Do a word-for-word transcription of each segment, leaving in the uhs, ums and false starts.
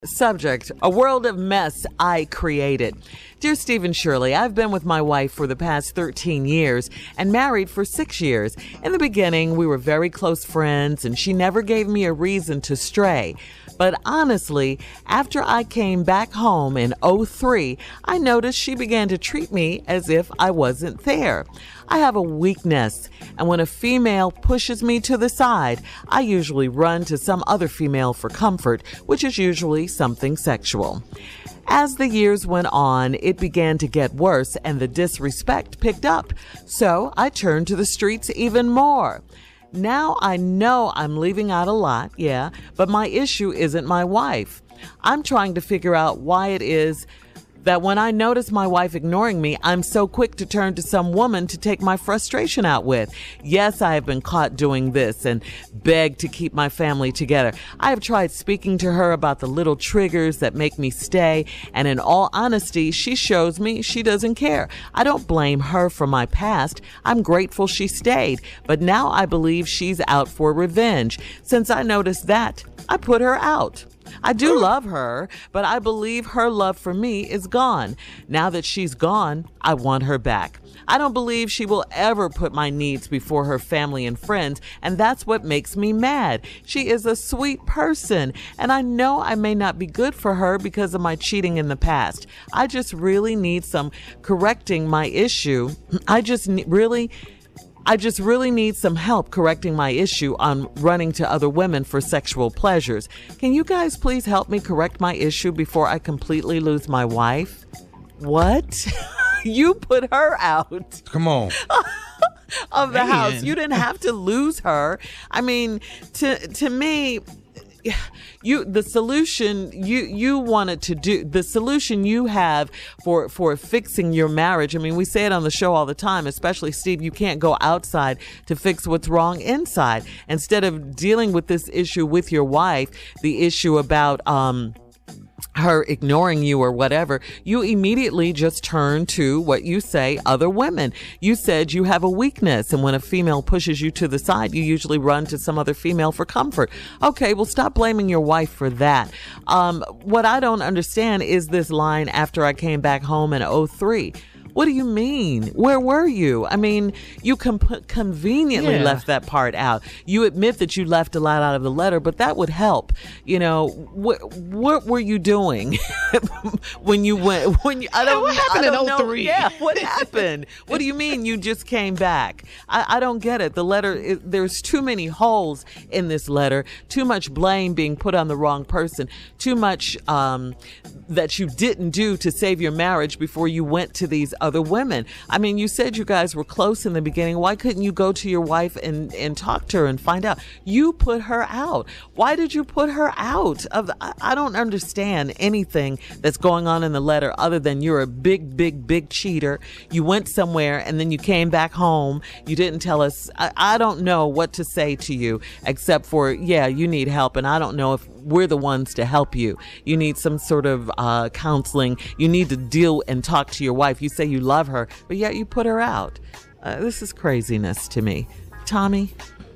Subject, a world of mess I created. Dear Stephen Shirley, I've been with my wife for the past thirteen years and married for six years. In the beginning, we were very close friends and she never gave me a reason to stray. But honestly, after I came back home in oh three, I noticed she began to treat me as if I wasn't there. I have a weakness, and when a female pushes me to the side, I usually run to some other female for comfort, which is usually something sexual. As the years went on, it began to get worse and the disrespect picked up. So I turned to the streets even more. Now I know I'm leaving out a lot, yeah, but my issue isn't my wife. I'm trying to figure out why it is that when I notice my wife ignoring me, I'm so quick to turn to some woman to take my frustration out with. Yes, I have been caught doing this and begged to keep my family together. I have tried speaking to her about the little triggers that make me stay, and in all honesty, she shows me she doesn't care. I don't blame her for my past. I'm grateful she stayed, but now I believe she's out for revenge. Since I noticed that, I put her out. I do love her, but I believe her love for me is gone. Now that she's gone, I want her back. I don't believe she will ever put my needs before her family and friends, and that's what makes me mad. She is a sweet person, and I know I may not be good for her because of my cheating in the past. I just really need some correcting my issue. I just ne- really... I just really need some help correcting my issue on running to other women for sexual pleasures. Can you guys please help me correct my issue before I completely lose my wife? What? You put her out. Come on. Of the Man. house. You didn't have to lose her. I mean, to to me, you the solution you you wanted to do the solution you have for for fixing your marriage. I mean, we say it on the show all the time, especially Steve, you can't go outside to fix what's wrong inside. Instead of dealing with this issue with your wife, the issue about um her ignoring you or whatever, you immediately just turn to what you say, other women. You said you have a weakness, and when a female pushes you to the side, you usually run to some other female for comfort. Okay, well, stop blaming your wife for that. Um, what I don't understand is this line, after I came back home in oh three. What do you mean? Where were you? I mean, you com- conveniently Yeah. left that part out. You admit that you left a lot out of the letter, but that would help. You know, wh- what were you doing when you went? When you, I don't. what happened I in don't know. oh three? Yeah, what happened? What do you mean you just came back? I, I don't get it. The letter. It, there's too many holes in this letter. Too much blame being put on the wrong person. Too much um, that you didn't do to save your marriage before you went to these other women. I mean, you said you guys were close in the beginning. Why couldn't you go to your wife and, and talk to her and find out? You put her out. Why did you put her out? Of the, I, I don't understand anything that's going on in the letter other than you're a big, big, big cheater. You went somewhere and then you came back home. You didn't tell us. I, I don't know what to say to you except for, yeah, you need help. And I don't know if we're the ones to help you. You need some sort of uh, counseling. You need to deal and talk to your wife. You say you love her, but yet you put her out. Uh, this is craziness to me. Tommy?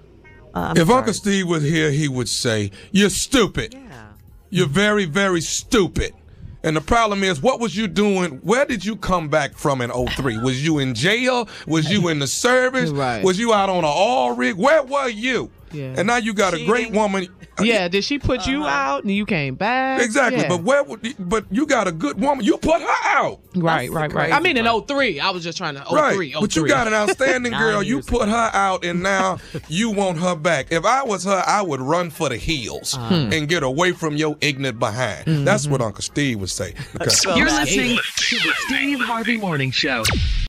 Uh, I'm if sorry. Uncle Steve was here, he would say, you're stupid. Yeah. You're very, very stupid. And the problem is, what was you doing? Where did you come back from in oh three? Was you in jail? Was you in the service? Right. Was you out on an oil rig? Where were you? Yeah. And now you got a great Cheating. woman. Yeah, did she put you out and you came back? Exactly. Yeah. But where? would- But you got a good woman. You put her out. Right, That's right, the right. I crazy mean, in part. oh three, I was just trying to oh three, Right. oh three. But you got an outstanding Nine girl. You years put her out, and now you want her back. If I was her, I would run for the hills and get away from your ignorant behind. That's what Uncle Steve would say. Okay. You're listening to the Steve Harvey Morning Show.